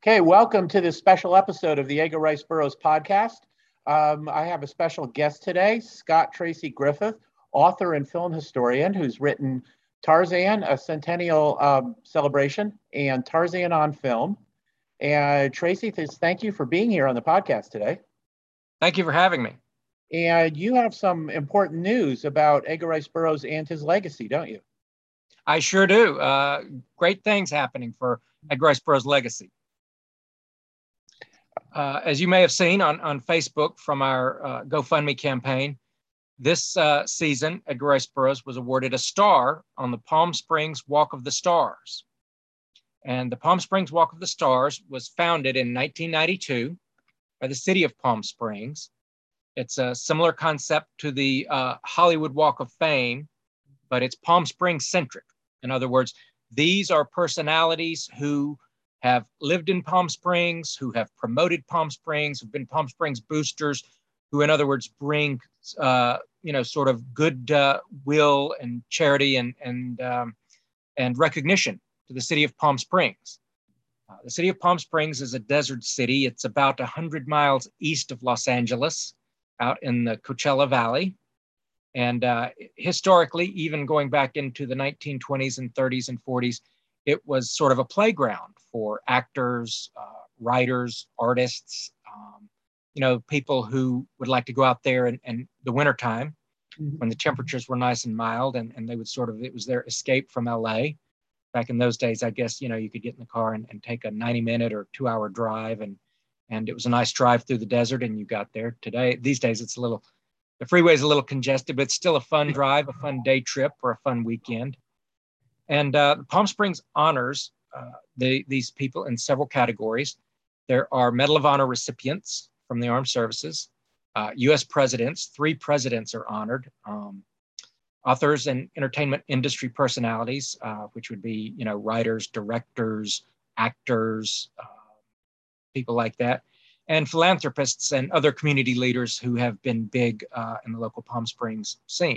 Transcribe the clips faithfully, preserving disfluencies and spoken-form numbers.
Okay, welcome to this special episode of the Edgar Rice Burroughs podcast. Um, I have a special guest today, Scott Tracy Griffith, author and film historian who's written Tarzan, a Centennial um, Celebration, and Tarzan on Film. And Tracy, thank you for being here on the podcast today. Thank you for having me. And you have some important news about Edgar Rice Burroughs and his legacy, don't you? I sure do. Uh, great things happening for Edgar Rice Burroughs' legacy. Uh, as you may have seen on, on Facebook from our uh, GoFundMe campaign, this uh, season, Edgar Rice Burroughs was awarded a star on the Palm Springs Walk of the Stars. And the Palm Springs Walk of the Stars was founded in nineteen ninety-two by the city of Palm Springs. It's a similar concept to the uh, Hollywood Walk of Fame, but it's Palm Springs centric. In other words, these are personalities who have lived in Palm Springs, who have promoted Palm Springs, who've been Palm Springs boosters, who, in other words, bring, uh, you know, sort of good uh, will and charity and and um, and recognition to the city of Palm Springs. Uh, the city of Palm Springs is a desert city. It's about one hundred miles east of Los Angeles, out in the Coachella Valley. And uh, historically, even going back into the nineteen twenties and thirties and forties, it was sort of a playground for actors, uh, writers, artists, um, you know, people who would like to go out there in, in the wintertime mm-hmm. when the temperatures were nice and mild, and, and they would sort of, it was their escape from L A. Back in those days, I guess, you know, you could get in the car and, and take a ninety minute or two hour drive, and and it was a nice drive through the desert, and you got there. Today, these days, it's a little, the freeway is a little congested, but it's still a fun drive, a fun day trip, or a fun weekend. And uh, Palm Springs honors uh, the, these people in several categories. There are Medal of Honor recipients from the armed services, uh, U S presidents, three presidents are honored, um, authors and entertainment industry personalities, uh, which would be, you know, writers, directors, actors, uh, people like that, and philanthropists and other community leaders who have been big uh, in the local Palm Springs scene.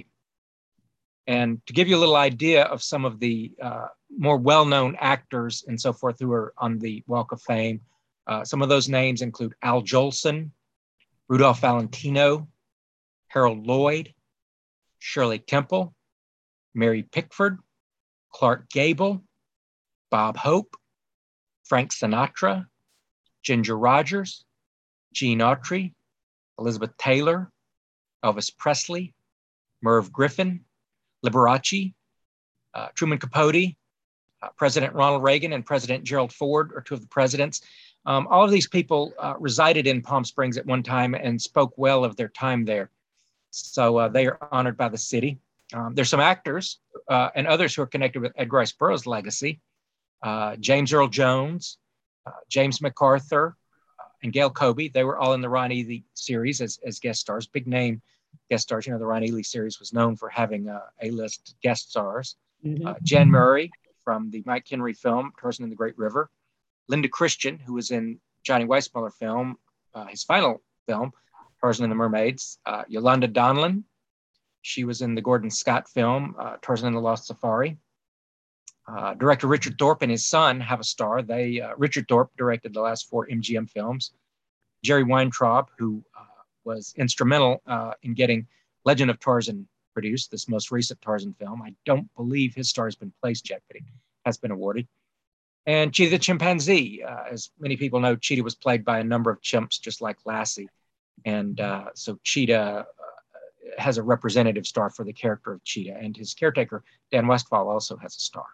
And to give you a little idea of some of the uh, more well-known actors and so forth who are on the Walk of Fame, uh, some of those names include Al Jolson, Rudolph Valentino, Harold Lloyd, Shirley Temple, Mary Pickford, Clark Gable, Bob Hope, Frank Sinatra, Ginger Rogers, Gene Autry, Elizabeth Taylor, Elvis Presley, Merv Griffin, Liberace, uh, Truman Capote, uh, President Ronald Reagan, and President Gerald Ford are two of the presidents. Um, all of these people uh, resided in Palm Springs at one time and spoke well of their time there. So uh, they are honored by the city. Um, there's some actors uh, and others who are connected with Edgar Rice Burroughs' legacy. Uh, James Earl Jones, uh, James MacArthur, uh, and Gail Colby. They were all in the Ron Ely series as, as guest stars, big name guest stars. You know, the Ron Ely series was known for having uh, A-list guest stars. Mm-hmm. Uh, Jan Murray from the Mike Henry film, Tarzan and the Great River. Linda Christian, who was in Johnny Weissmuller film, uh, his final film, Tarzan and the Mermaids. Uh, Yolanda Donlan, she was in the Gordon Scott film, uh, Tarzan and the Lost Safari. Uh, director Richard Thorpe and his son have a star. They uh, Richard Thorpe directed the last four M G M films. Jerry Weintraub, who uh, was instrumental uh, in getting Legend of Tarzan produced, this most recent Tarzan film. I don't believe his star has been placed yet, but it has been awarded. And Cheetah the Chimpanzee. Uh, as many people know, Cheetah was played by a number of chimps, just like Lassie. And uh, so Cheetah uh, has a representative star for the character of Cheetah. And his caretaker, Dan Westfall, also has a star.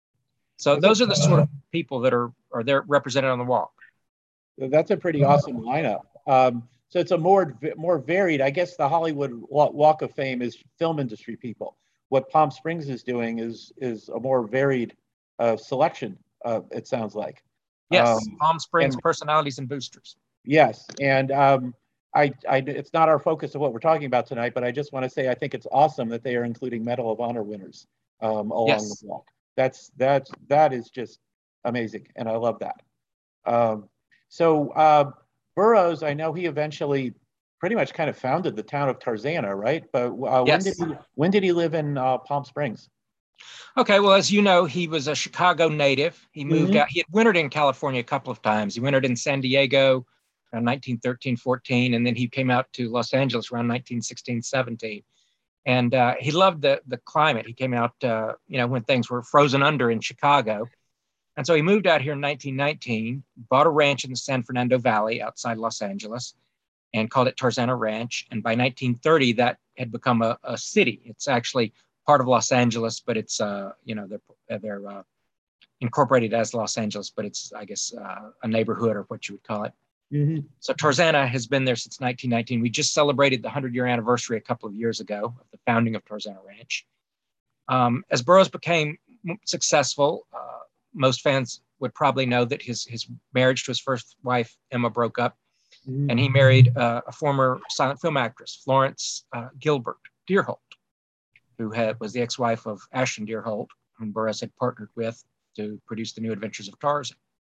So those are the sort of people that are, are there represented on the walk. That's a pretty awesome lineup. Um, so it's a more more varied, I guess the Hollywood Walk of Fame is film industry people. What Palm Springs is doing is is a more varied uh, selection, uh, it sounds like. Yes, um, Palm Springs and, personalities and boosters. Yes, and um, I, I, it's not our focus of what we're talking about tonight, but I just want to say I think it's awesome that they are including Medal of Honor winners um, along yes. the walk. That's that's that is just amazing, and I love that. Um, so uh, Burroughs, I know he eventually pretty much kind of founded the town of Tarzana, right? But uh, yes. when did he when did he live in uh, Palm Springs? Okay, well, as you know, he was a Chicago native. He moved Mm-hmm. out. He had wintered in California a couple of times. He wintered in San Diego around nineteen thirteen, fourteen, and then he came out to Los Angeles around nineteen sixteen, seventeen. And uh, he loved the, the climate. He came out, uh, you know, when things were frozen under in Chicago. And so he moved out here in nineteen nineteen, bought a ranch in the San Fernando Valley outside Los Angeles, and called it Tarzana Ranch. And by nineteen thirty, that had become a, a city. It's actually part of Los Angeles, but it's, uh, you know, they're, they're uh, incorporated as Los Angeles, but it's, I guess, uh, a neighborhood or what you would call it. Mm-hmm. So Tarzana has been there since nineteen nineteen. We just celebrated the hundred-year anniversary a couple of years ago of the founding of Tarzana Ranch. Um, as Burroughs became successful, uh, most fans would probably know that his, his marriage to his first wife, Emma, broke up, mm-hmm. and he married uh, a former silent film actress, Florence uh, Gilbert Deerholt, who had, was the ex-wife of Ashton Deerholt, whom Burroughs had partnered with to produce The New Adventures of Tarzan.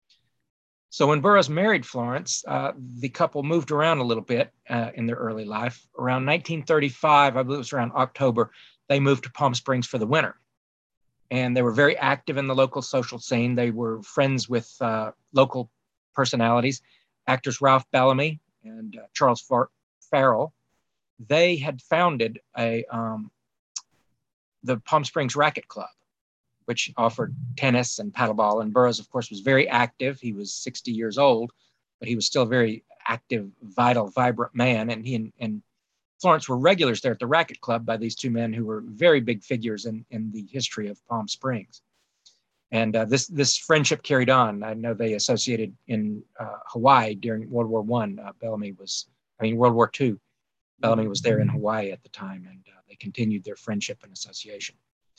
So when Burroughs married Florence, uh, the couple moved around a little bit uh, in their early life. Around nineteen thirty-five, I believe it was around October, they moved to Palm Springs for the winter. And they were very active in the local social scene. They were friends with uh, local personalities, actors Ralph Bellamy and uh, Charles Far- Farrell. They had founded a um, the Palm Springs Racquet Club, which offered tennis and paddleball. And Burroughs, of course, was very active. He was sixty years old, but he was still a very active, vital, vibrant man. And he and, and Florence were regulars there at the Racquet Club by these two men who were very big figures in, in the history of Palm Springs. And uh, this this friendship carried on. I know they associated in uh, Hawaii during World War One. Uh, Bellamy was, I mean, World War Two. Bellamy was there in Hawaii at the time, and uh, they continued their friendship and association.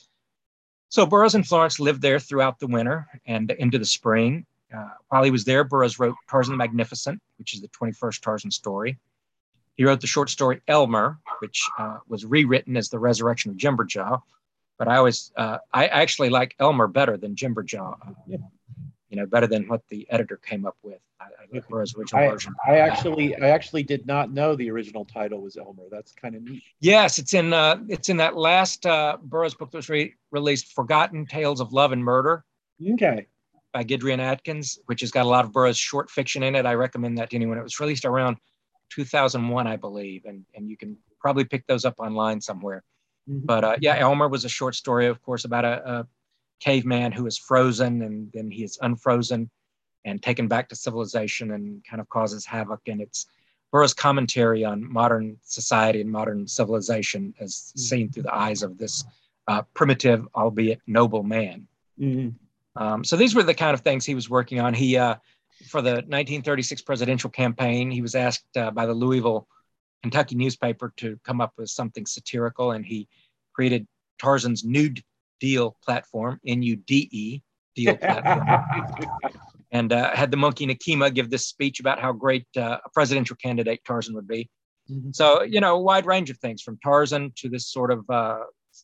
So Burroughs and Florence lived there throughout the winter and into the spring. Uh, while he was there, Burroughs wrote Tarzan the Magnificent, which is the twenty-first Tarzan story. He wrote the short story Elmer, which uh, was rewritten as The Resurrection of Jimberjaw. But I always, uh, I actually like Elmer better than Jimberjaw, uh, yeah. you know, better than what the editor came up with. I, I like Burroughs' original I, version. I actually, I actually did not know the original title was Elmer. That's kind of neat. Yes, it's in, uh, it's in that last uh, Burroughs book that was re- released, Forgotten Tales of Love and Murder. Okay. By Gidrian Atkins, which has got a lot of Burroughs short fiction in it. I recommend that to anyone. It was released around two thousand one, I believe, and, and you can probably pick those up online somewhere. Mm-hmm. But uh, yeah, Elmer was a short story, of course, about a, a caveman who is frozen, and then he is unfrozen and taken back to civilization and kind of causes havoc. And it's Burroughs' commentary on modern society and modern civilization as seen through the eyes of this uh, primitive, albeit noble man. Mm-hmm. Um, so these were the kind of things he was working on. He, uh, for the nineteen thirty-six presidential campaign, he was asked uh, by the Louisville, Kentucky newspaper to come up with something satirical, and he created Tarzan's Nude Deal platform, N U D E, Deal platform, and uh, had the monkey Nakima give this speech about how great uh, a presidential candidate Tarzan would be. Mm-hmm. So, you know, a wide range of things, from Tarzan to this sort of uh,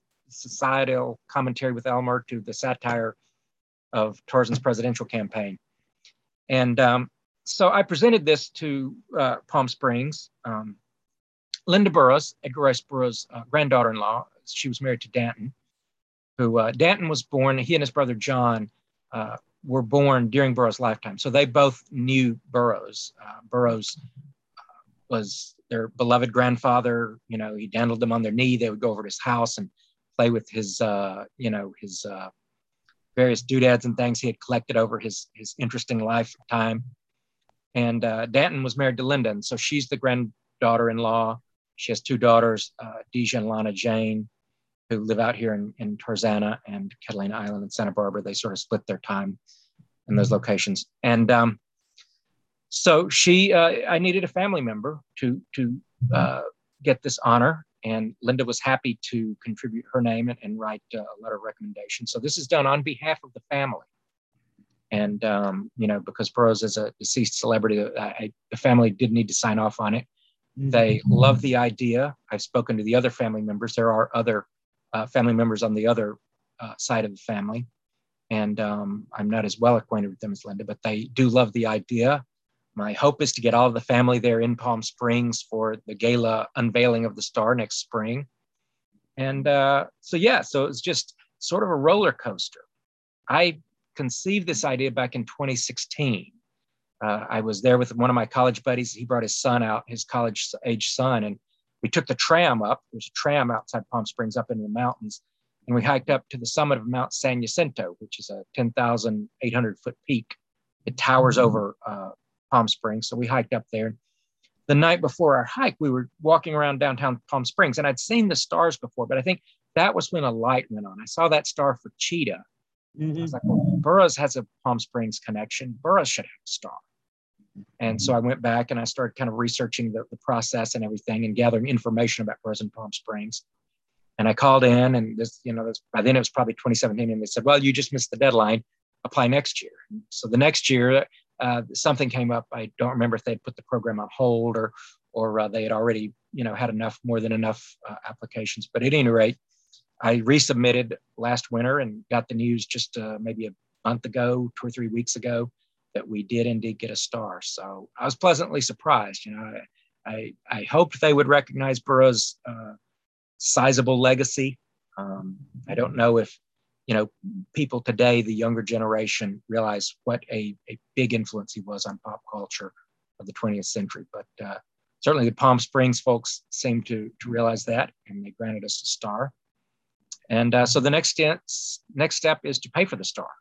societal commentary with Elmer to the satire of Tarzan's presidential campaign. And um, so I presented this to uh, Palm Springs. Um, Linda Burroughs, Edgar Rice Burroughs' uh, granddaughter-in-law, she was married to Danton, who uh, Danton was born, he and his brother John uh, were born during Burroughs' lifetime. So they both knew Burroughs. Uh, Burroughs uh, was their beloved grandfather. You know, he dandled them on their knee. They would go over to his house and play with his, uh, you know, his uh, various doodads and things he had collected over his, his interesting lifetime. And uh, Danton was married to Linda, and so she's the granddaughter-in-law. She has two daughters, uh, Deja and Lana Jane, who live out here in, in Tarzana and Catalina Island and Santa Barbara. They sort of split their time in those locations. And um, so she, uh, I needed a family member to, to uh, get this honor. And Linda was happy to contribute her name and, and write uh, a letter of recommendation. So this is done on behalf of the family. And, um, you know, because Burroughs is a deceased celebrity, I, the family did need to sign off on it. Mm-hmm. They love the idea. I've spoken to the other family members. There are other uh, family members on the other uh, side of the family. And um, I'm not as well acquainted with them as Linda, but they do love the idea. My hope is to get all of the family there in Palm Springs for the gala unveiling of the star next spring. And uh, so, yeah, so it's just sort of a roller coaster. I conceived this idea back in twenty sixteen. Uh, I was there with one of my college buddies. He brought his son out, his college age son, and we took the tram up. There's a tram outside Palm Springs up into the mountains. And we hiked up to the summit of Mount San Jacinto, which is a ten thousand eight hundred foot peak. It towers over uh, Palm Springs. So we hiked up there. The night before our hike, we were walking around downtown Palm Springs, and I'd seen the stars before, but I think that was when a light went on. I saw that star for Cheetah. Mm-hmm. I was like, well, Burroughs has a Palm Springs connection. Burroughs should have a star. And so I went back and I started kind of researching the, the process and everything and gathering information about Burroughs in Palm Springs. And I called in, and this, you know, this, by then it was probably twenty seventeen, and they said, well, you just missed the deadline. Apply next year. So the next year, uh, something came up. I don't remember if they'd put the program on hold or or uh, they had already, you know, had enough, more than enough uh, applications. But at any rate, I resubmitted last winter and got the news just uh, maybe a month ago, two or three weeks ago, that we did indeed get a star. So I was pleasantly surprised. You know, I I, I hoped they would recognize Burroughs' uh, sizable legacy. Um, I don't know if, you know, people today, the younger generation, realize what a, a big influence he was on pop culture of the twentieth century. But uh, certainly the Palm Springs folks seem to, to realize that, and they granted us a star. And uh, so the next, next step is to pay for the star.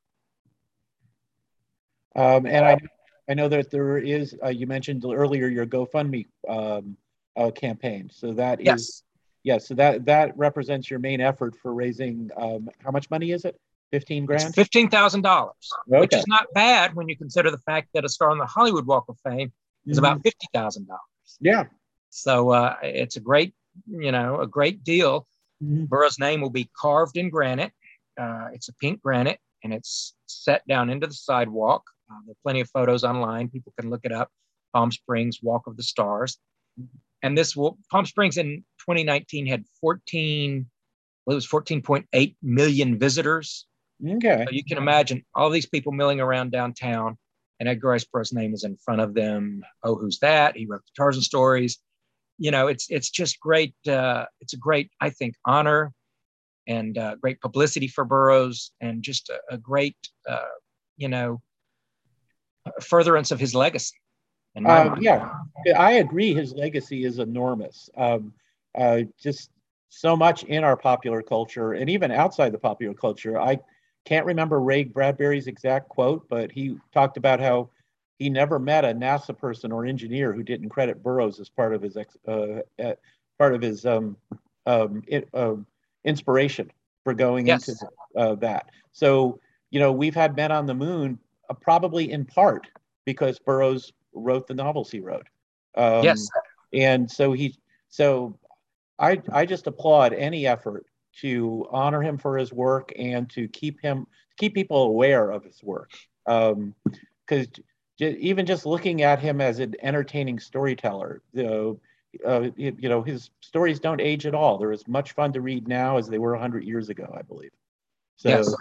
Um, and I, I know that there is, uh, you mentioned earlier your GoFundMe um, uh, campaign. So that yes. is, yeah, so that, that represents your main effort for raising, um, how much money is it? fifteen grand? It's fifteen thousand dollars, okay. Which is not bad when you consider the fact that a star on the Hollywood Walk of Fame is mm-hmm. about fifty thousand dollars. Yeah. So uh, it's a great, you know, a great deal. Mm-hmm. Burroughs' name will be carved in granite. Uh, it's a pink granite, and it's set down into the sidewalk. Uh, there are plenty of photos online. People can look it up. Palm Springs Walk of the Stars. And this will, Palm Springs in twenty nineteen had fourteen, well, it was fourteen point eight million visitors. Okay. So you can imagine all these people milling around downtown, and Edgar Rice Burroughs' name is in front of them. Oh, who's that? He wrote the Tarzan stories. You know, it's it's just great. Uh, it's a great, I think, honor and uh, great publicity for Burroughs, and just a, a great, uh, you know, furtherance of his legacy. Uh, yeah, I agree. His legacy is enormous. Um, uh, just so much in our popular culture, and even outside the popular culture. I can't remember Ray Bradbury's exact quote, but he talked about how he never met a NASA person or engineer who didn't credit Burroughs as part of his uh, uh, part of his um, um, it, uh, inspiration for going yes. into uh, that. So, you know, we've had men on the moon, uh, probably in part because Burroughs wrote the novels he wrote. Um, yes. And so he, so I, I just applaud any effort to honor him for his work and to keep him, keep people aware of his work. Um, because j- even just looking at him as an entertaining storyteller, you know, uh, you know, his stories don't age at all. They're as much fun to read now as they were a hundred years ago, I believe. So, yes.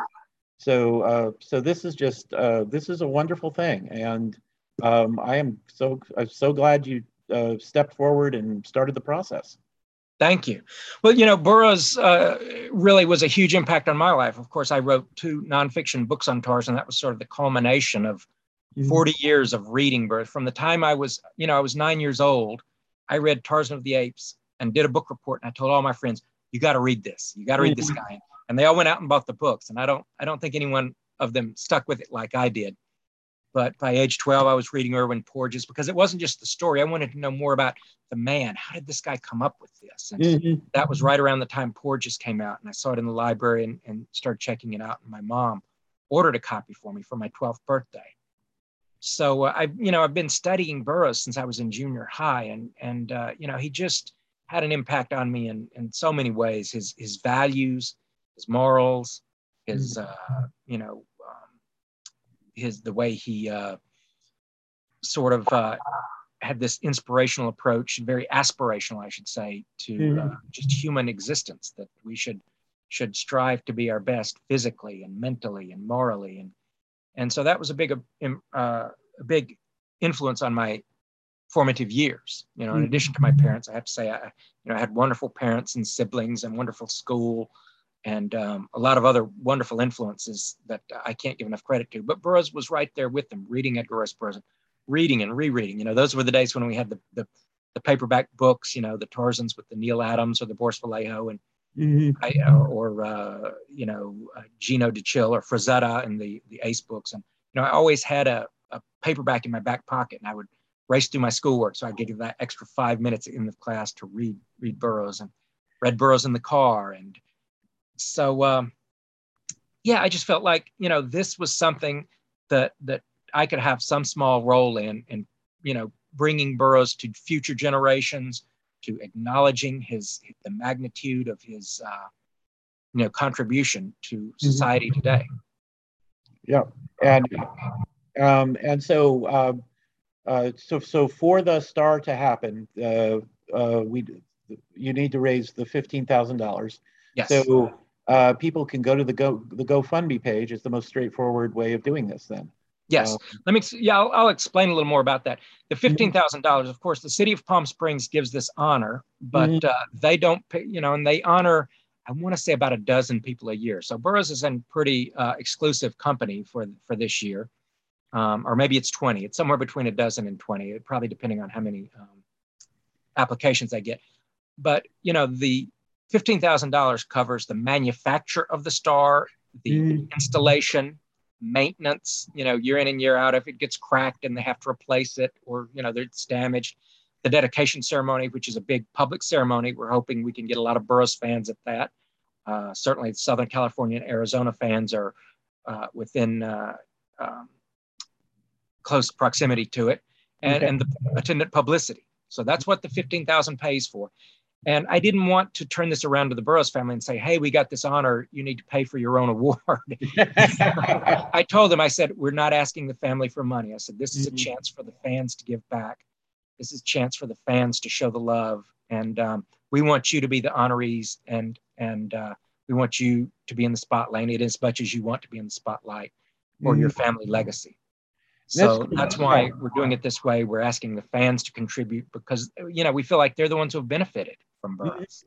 so, uh, so this is just, uh, this is a wonderful thing. And Um, I am so I'm so glad you uh, stepped forward and started the process. Thank you. Well, you know, Burroughs uh, really was a huge impact on my life. Of course, I wrote two nonfiction books on Tarzan. That was sort of the culmination of mm-hmm. forty years of reading Burroughs. From the time I was, you know, I was nine years old, I read Tarzan of the Apes and did a book report. And I told all my friends, you got to read this. You got to read mm-hmm. this guy. And they all went out and bought the books. And I don't, I don't think anyone of them stuck with it like I did. But by age twelve, I was reading Irwin Porges because it wasn't just the story. I wanted to know more about the man. How did this guy come up with this? And mm-hmm. that was right around the time Porges came out. And I saw it in the library and, and started checking it out. And my mom ordered a copy for me for my twelfth birthday. So uh, I, you know, I've been studying Burroughs since I was in junior high. And, and uh, you know, he just had an impact on me in, in so many ways. His, his values, his morals, his, mm-hmm. uh, you know, his the way he uh, sort of uh, had this inspirational approach, very aspirational, I should say, to mm-hmm. uh, just human existence, that we should should strive to be our best physically and mentally and morally. And and so that was a big uh, a big influence on my formative years. You know, in addition to my parents, I have to say, I you know I had wonderful parents and siblings and wonderful school. and um, a lot of other wonderful influences that I can't give enough credit to. But Burroughs was right there with them, reading Edgar Rice Burroughs, reading and rereading. You know, those were the days when we had the the, the paperback books, you know, the Tarzans with the Neil Adams or the Boris Vallejo, and mm-hmm. I, or, or uh, you know, uh, Gino de Chill or Frazetta and the the Ace books. And you know, I always had a, a paperback in my back pocket, and I would race through my schoolwork, so I'd give that extra five minutes in the class to read read Burroughs, and read Burroughs in the car. And so, um, yeah, I just felt like, you know, this was something that that I could have some small role in, in, you know, bringing Burroughs to future generations, to acknowledging his, the magnitude of his, uh, you know, contribution to society mm-hmm. today. Yeah, and um, and so, uh, uh, so so for the star to happen, uh, uh, we you need to raise the fifteen thousand dollars. Yes. So uh, people can go to the Go the GoFundMe page. It's the most straightforward way of doing this. Then. Yes. Uh, Let me. Yeah, I'll, I'll explain a little more about that. The fifteen thousand dollars, of course, the city of Palm Springs gives this honor, but mm-hmm. uh, they don't pay. You know, and they honor, I want to say, about a dozen people a year. So Burroughs is in pretty uh, exclusive company for for this year, um, or maybe it's twenty. It's somewhere between a dozen and twenty, probably depending on how many um, applications they get. But you know, the fifteen thousand dollars covers the manufacture of the star, the mm. installation, maintenance, you know, year in and year out. If it gets cracked and they have to replace it, or, you know, it's damaged, the dedication ceremony, which is a big public ceremony. We're hoping we can get a lot of Burroughs fans at that. Uh, certainly Southern California and Arizona fans are uh, within uh, um, close proximity to it, and, okay. and the attendant publicity. So that's what the fifteen thousand pays for. And I didn't want to turn this around to the Burroughs family and say, hey, we got this honor, you need to pay for your own award. I told them, I said, we're not asking the family for money. I said, this is mm-hmm. a chance for the fans to give back. This is a chance for the fans to show the love. And um, we want you to be the honorees, and and uh, we want you to be in the spotlight as much as you want to be in the spotlight for mm-hmm. your family legacy. So that's, that's why we're doing it this way. We're asking the fans to contribute because, you know, we feel like they're the ones who have benefited from Burroughs.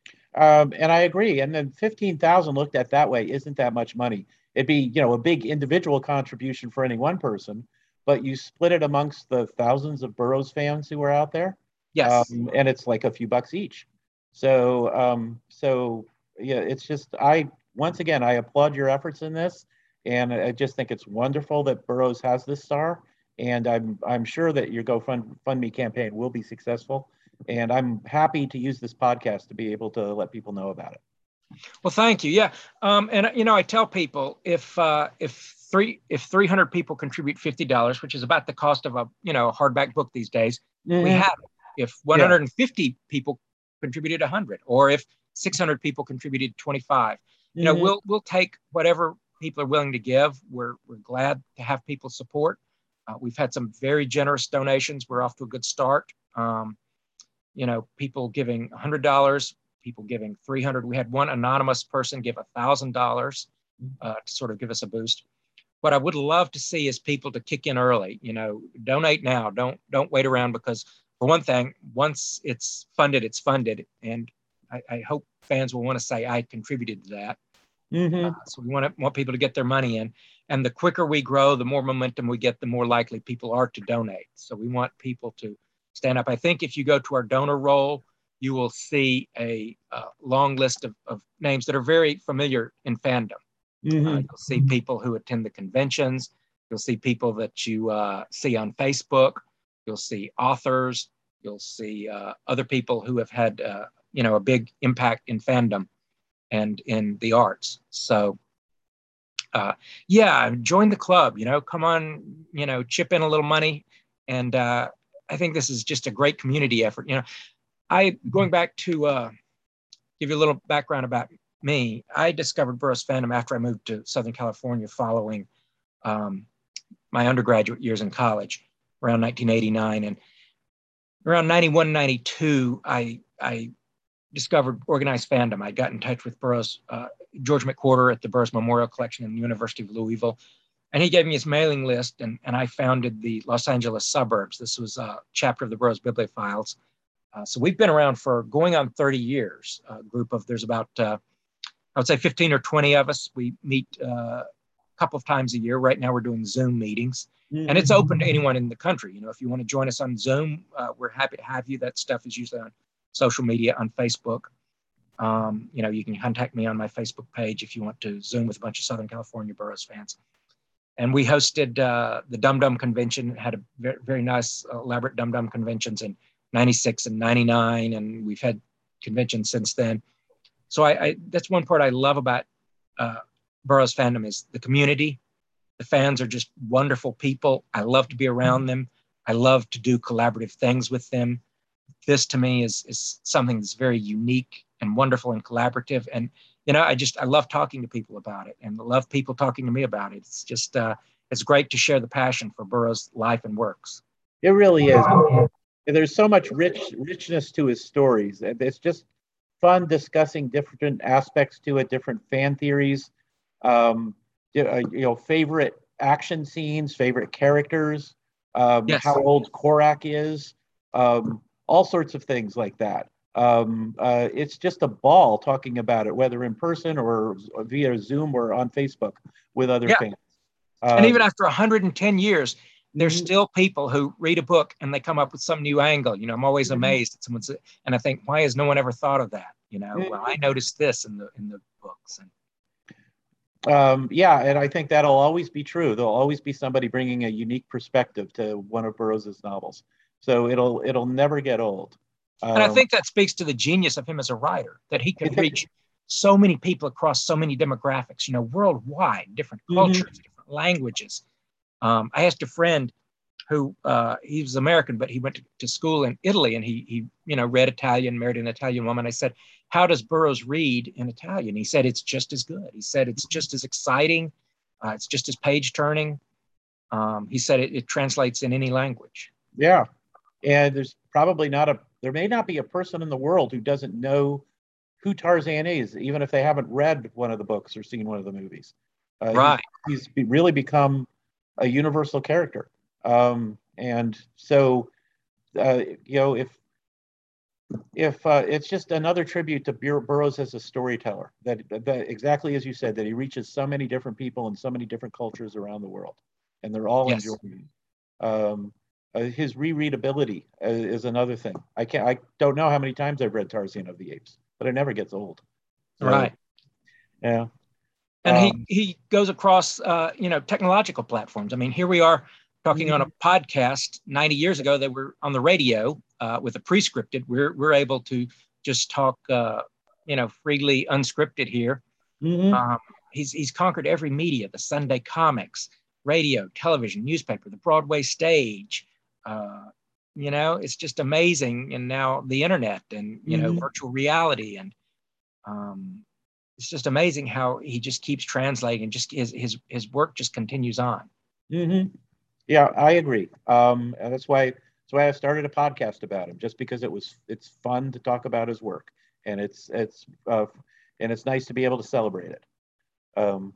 Um, and I agree. And then fifteen thousand looked at that way isn't that much money. It'd be, you know, a big individual contribution for any one person, but you split it amongst the thousands of Burroughs fans who are out there. Yes. Um, and it's like a few bucks each. So, um, so yeah, it's just, I, once again, I applaud your efforts in this. And I just think it's wonderful that Burroughs has this star. And I'm I'm sure that your GoFundMe campaign will be successful. And I'm happy to use this podcast to be able to let people know about it. Well, thank you. Yeah. Um, and, you know, I tell people if uh, if three if three hundred people contribute fifty dollars, which is about the cost of a, you know, hardback book these days, mm-hmm. we have it. If one hundred fifty yeah. people contributed one hundred, or if six hundred people contributed twenty-five, you mm-hmm. know, we'll we'll take whatever people are willing to give. We're, we're glad to have people support. Uh, we've had some very generous donations. We're off to a good start. Um, you know, people giving one hundred dollars, people giving three hundred dollars. We had one anonymous person give one thousand dollars uh, to sort of give us a boost. What I would love to see is people to kick in early, you know, donate now. Don't, don't wait around, because for one thing, once it's funded, it's funded. And I, I hope fans will want to say, I contributed to that. Mm-hmm. Uh, so we want to, want people to get their money in, and the quicker we grow, the more momentum we get, the more likely people are to donate. So we want people to stand up. I think if you go to our donor roll, you will see a uh, long list of, of names that are very familiar in fandom. Mm-hmm. Uh, you'll see people who attend the conventions. You'll see people that you uh, see on Facebook. You'll see authors. You'll see uh, other people who have had, uh, you know, a big impact in fandom and in the arts. So, uh, yeah, join the club, you know, come on, you know, chip in a little money. And uh, I think this is just a great community effort. You know, I, going back to uh, give you a little background about me, I discovered Burroughs fandom after I moved to Southern California following um, my undergraduate years in college around nineteen eighty-nine. And around ninety-one, ninety-two, I, I discovered organized fandom. I got in touch with Burroughs, uh, George McWhorter at the Burroughs Memorial Collection in the University of Louisville. And he gave me his mailing list, and, and I founded the Los Angeles Suburbs. This was a chapter of the Burroughs Bibliophiles. Uh, so we've been around for going on thirty years, a group of, there's about uh, I would say fifteen or twenty of us. We meet uh, a couple of times a year. Right now we're doing Zoom meetings, mm-hmm. and it's open to anyone in the country. You know, if you want to join us on Zoom, uh, we're happy to have you. That stuff is usually on social media, on Facebook. Um, you know, you can contact me on my Facebook page if you want to Zoom with a bunch of Southern California Burroughs fans. And we hosted uh, the Dum Dum Convention, had a very, very nice, elaborate Dum Dum conventions in ninety-six and ninety-nine, and we've had conventions since then. So I, I that's one part I love about uh, Burroughs fandom is the community. The fans are just wonderful people. I love to be around them. I love to do collaborative things with them. This to me is, is something that's very unique and wonderful and collaborative. And, you know, I just, I love talking to people about it and love people talking to me about it. It's just, uh, it's great to share the passion for Burroughs' life and works. It really is. There's so much rich richness to his stories. It's just fun discussing different aspects to it, different fan theories, um, you know, favorite action scenes, favorite characters, um, yes. how old Korak is, um, all sorts of things like that. Um, uh, it's just a ball talking about it, whether in person or via Zoom or on Facebook with other yeah. fans. Um, and even after one hundred ten years, there's mm-hmm. still people who read a book and they come up with some new angle. You know, I'm always mm-hmm. amazed at someone's, and I think, why has no one ever thought of that? You know, mm-hmm. well, I noticed this in the in the books. And um, yeah, and I think that'll always be true. There'll always be somebody bringing a unique perspective to one of Burroughs' novels. So it'll it'll never get old. And I think that speaks to the genius of him as a writer, that he could reach so many people across so many demographics, you know, worldwide, different cultures, mm-hmm. different languages. Um, I asked a friend who, uh, he was American, but he went to, to school in Italy, and he, he, you know, read Italian, married an Italian woman. I said, how does Burroughs read in Italian? He said, it's just as good. He said, it's just as exciting. Uh, it's just as page turning. Um, he said, it, it translates in any language. Yeah. And there's probably not a, there may not be a person in the world who doesn't know who Tarzan is, even if they haven't read one of the books or seen one of the movies. Uh, right. He's, he's really become a universal character. Um, and so, uh, you know, if, if uh, it's just another tribute to Burroughs as a storyteller, that, that exactly as you said, that he reaches so many different people and so many different cultures around the world, and they're all yes. enjoying it. Um, Uh, his rereadability uh, is another thing. I can't. I don't know how many times I've read Tarzan of the Apes, but it never gets old. So, right. Yeah. And um, he he goes across uh, you know, technological platforms. I mean, here we are talking mm-hmm. on a podcast. ninety years ago, they were on the radio uh, with a pre-scripted. We're we're able to just talk uh, you know, freely, unscripted here. Mm-hmm. Um, he's he's conquered every media: the Sunday comics, radio, television, newspaper, the Broadway stage. Uh, you know, it's just amazing. And now the internet and, you know, mm-hmm. virtual reality. And um, it's just amazing how he just keeps translating. Just his, his, his work just continues on. Mm-hmm. Yeah, I agree. Um, and that's why, that's why I started a podcast about him, just because it was, it's fun to talk about his work, and it's, it's, uh, and it's nice to be able to celebrate it. Um,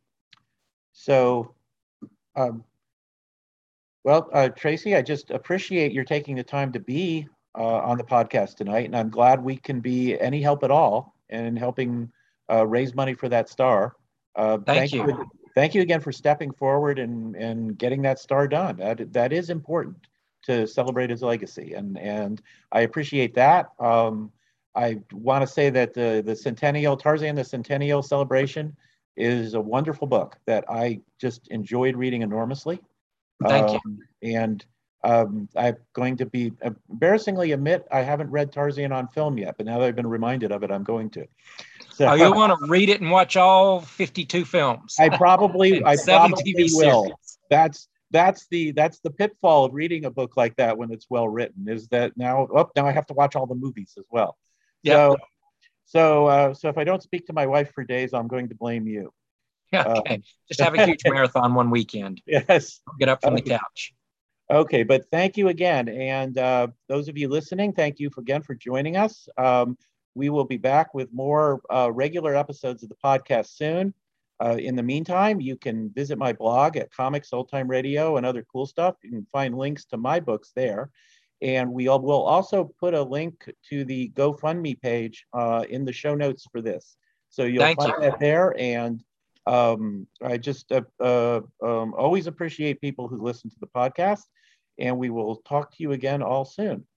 so, um, Well, uh, Tracy, I just appreciate your taking the time to be uh, on the podcast tonight, and I'm glad we can be any help at all in helping uh, raise money for that star. Uh, thank, thank you. you. Thank you again for stepping forward and, and getting that star done. That, that is important to celebrate his legacy, and, and I appreciate that. Um, I want to say that the, the Centennial, Tarzan the Centennial Celebration is a wonderful book that I just enjoyed reading enormously. Thank um, you. And um, I'm going to be embarrassingly admit I haven't read Tarzan on film yet, but now that I've been reminded of it, I'm going to. So, oh, you'll want to read it and watch all fifty-two films. I probably, I seven probably T V will. Series. That's that's the that's the pitfall of reading a book like that when it's well written, is that now oh now I have to watch all the movies as well. Yep. So so uh, so if I don't speak to my wife for days, I'm going to blame you. Okay. Um, Just have a huge marathon one weekend. Yes. Get up from okay. the couch. Okay, but thank you again. And uh, those of you listening, thank you for, again for joining us. Um, we will be back with more uh, regular episodes of the podcast soon. Uh, in the meantime, you can visit my blog at Comics, Old Time Radio, and other cool stuff. You can find links to my books there. And we will also put a link to the GoFundMe page uh, in the show notes for this. So you'll Thank find you. that there. And um, I just uh, uh, um, always appreciate people who listen to the podcast. And we will talk to you again all soon.